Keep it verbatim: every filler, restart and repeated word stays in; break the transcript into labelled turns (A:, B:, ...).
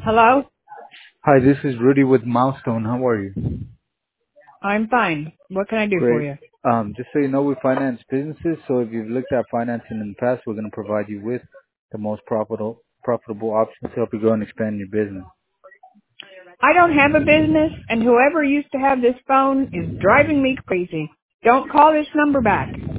A: Hello?
B: Hi, this is Rudy with Milestone. How are you?
A: I'm fine. What can I do for
B: Great.
A: you?
B: Um, just so you know, we finance businesses, so if you've looked at financing in the past, we're going to provide you with the most profitable profitable options to help you grow and expand your business.
A: I don't have a business, and whoever used to have this phone is driving me crazy. Don't call this number back.